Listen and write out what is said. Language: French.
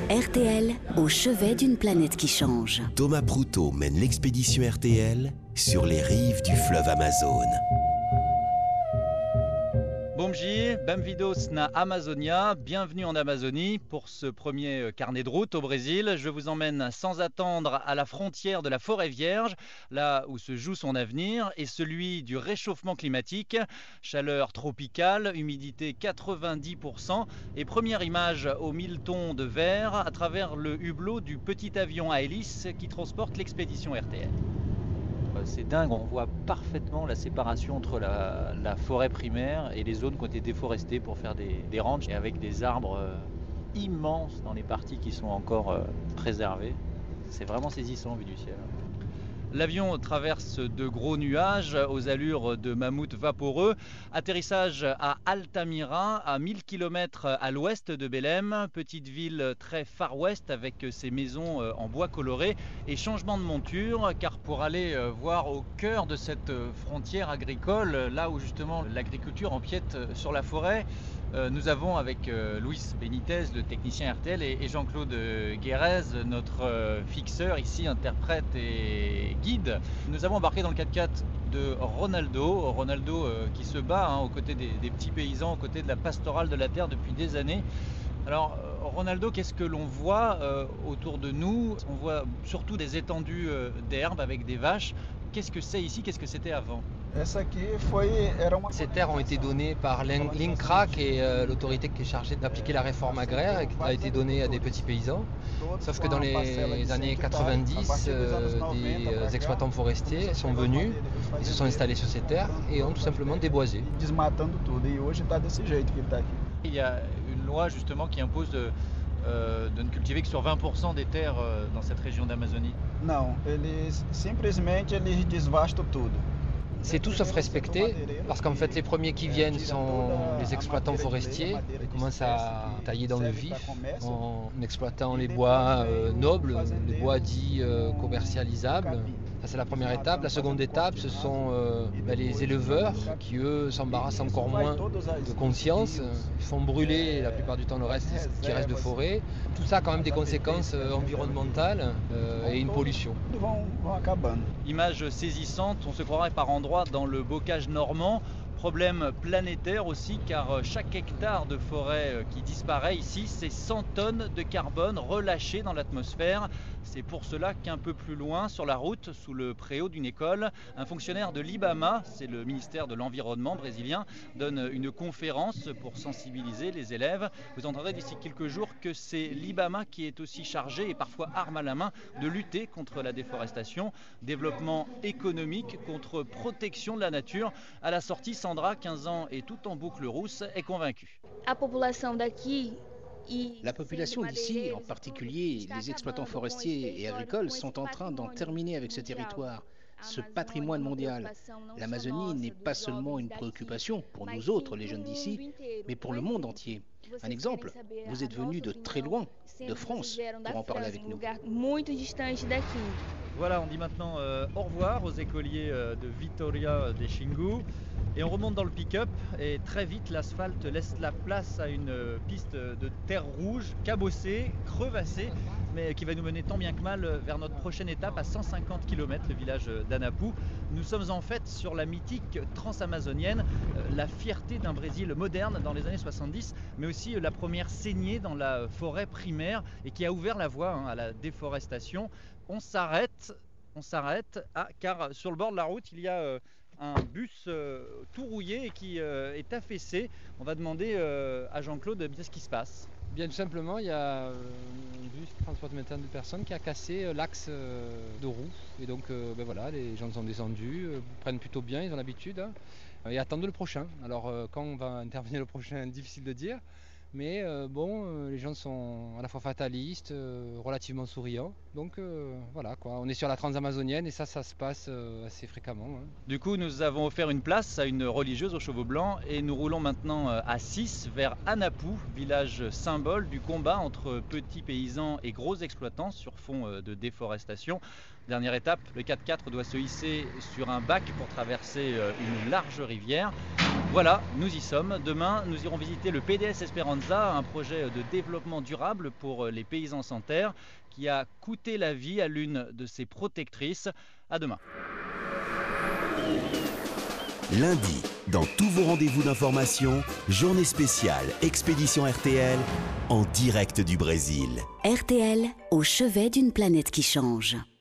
RTL, au chevet d'une planète qui change. Thomas Proutot mène l'expédition RTL sur les rives du fleuve Amazone. Bom dia, bem-vindos na Amazonia, bienvenue en Amazonie pour ce premier carnet de route au Brésil. Je vous emmène sans attendre à la frontière de la forêt vierge, là où se joue son avenir et celui du réchauffement climatique. Chaleur tropicale, humidité 90% et première image aux 1000 tons de verre à travers le hublot du petit avion à hélice qui transporte l'expédition RTL. C'est dingue, on voit parfaitement la séparation entre la forêt primaire et les zones qui ont été déforestées pour faire des ranchs et avec des arbres immenses dans les parties qui sont encore préservées. C'est vraiment saisissant vu du ciel. L'avion traverse de gros nuages aux allures de mammouth vaporeux. Atterrissage à Altamira, à 1000 km à l'ouest de Belém, petite ville très far west avec ses maisons en bois coloré. Et changement de monture, car pour aller voir au cœur de cette frontière agricole, là où justement l'agriculture empiète sur la forêt, nous avons avec Luis Benitez, le technicien RTL, et Jean-Claude Guérez, notre fixeur ici, interprète et guide. Nous avons embarqué dans le 4x4 de Ronaldo, qui se bat aux côtés des petits paysans, aux côtés de la pastorale de la terre depuis des années. Alors Ronaldo, qu'est-ce que l'on voit autour de nous? On voit surtout des étendues d'herbe avec des vaches. Qu'est-ce que c'est ici? Qu'est-ce que c'était avant? Ces terres ont été données par l'INCRA, qui est l'autorité qui est chargée d'appliquer la réforme agraire, et qui a été donnée à des petits paysans. Sauf que dans les années 90, des exploitants forestiers sont venus, ils se sont installés sur ces terres et ont tout simplement déboisé. Il y a une loi justement qui impose de ne cultiver que sur 20% des terres dans cette région d'Amazonie. Non, eles desvastam tudo. C'est tout sauf respecté, parce qu'en fait les premiers qui viennent sont les exploitants forestiers. Ils commencent à tailler dans le vif en exploitant les bois nobles, les bois dits commercialisables. Ça c'est la première étape. La seconde étape, ce sont les éleveurs qui eux s'embarrassent encore moins de conscience. Ils font brûler la plupart du temps le reste qui reste de forêt. Tout ça a quand même des conséquences environnementales et une pollution. Image saisissante, on se croirait par endroits dans le bocage normand. Problème planétaire aussi, car chaque hectare de forêt qui disparaît ici, c'est 100 tonnes de carbone relâchées dans l'atmosphère. C'est pour cela qu'un peu plus loin, sur la route, sous le préau d'une école, un fonctionnaire de l'IBAMA, c'est le ministère de l'Environnement brésilien, donne une conférence pour sensibiliser les élèves. Vous entendrez d'ici quelques jours que c'est l'IBAMA qui est aussi chargé, et parfois arme à la main, de lutter contre la déforestation. Développement économique contre protection de la nature. À la sortie, Sandra, 15 ans et tout en boucle rousse, est convaincue. La population d'ici, en particulier les exploitants forestiers et agricoles, sont en train d'en terminer avec ce territoire, ce patrimoine mondial. L'Amazonie n'est pas seulement une préoccupation pour nous autres, les jeunes d'ici, mais pour le monde entier. Un exemple, vous êtes venus de très loin, de France, pour en parler avec nous. Voilà, on dit maintenant au revoir aux écoliers de Vitória de Xingu et on remonte dans le pick-up et très vite l'asphalte laisse la place à une piste de terre rouge, cabossée, crevassée, mais qui va nous mener tant bien que mal vers notre prochaine étape à 150 km, le village d'Anapu. Nous sommes en fait sur la mythique transamazonienne, la fierté d'un Brésil moderne dans les années 70, mais aussi la première saignée dans la forêt primaire et qui a ouvert la voie à la déforestation. On s'arrête, car sur le bord de la route, il y a un bus tout rouillé et qui est affaissé. On va demander à Jean-Claude bien ce qui se passe. Bien tout simplement, il y a un bus qui transporte maintenant des personnes qui a cassé l'axe de roue. Et donc voilà, les gens sont descendus, prennent plutôt bien, ils ont l'habitude, et attendent le prochain. Alors quand on va intervenir le prochain, difficile de dire. Mais les gens sont à la fois fatalistes, relativement souriants. Donc voilà quoi, on est sur la transamazonienne et ça se passe assez fréquemment. Du coup, nous avons offert une place à une religieuse aux chevaux blancs et nous roulons maintenant à 6 vers Anapu, village symbole du combat entre petits paysans et gros exploitants sur fond de déforestation. Dernière étape, le 4x4 doit se hisser sur un bac pour traverser une large rivière. Voilà, nous y sommes. Demain, nous irons visiter le PDS Esperanza Esperanza, un projet de développement durable pour les paysans sans terre qui a coûté la vie à l'une de ses protectrices. À demain. Lundi, dans tous vos rendez-vous d'information, journée spéciale Expédition RTL en direct du Brésil. RTL, au chevet d'une planète qui change.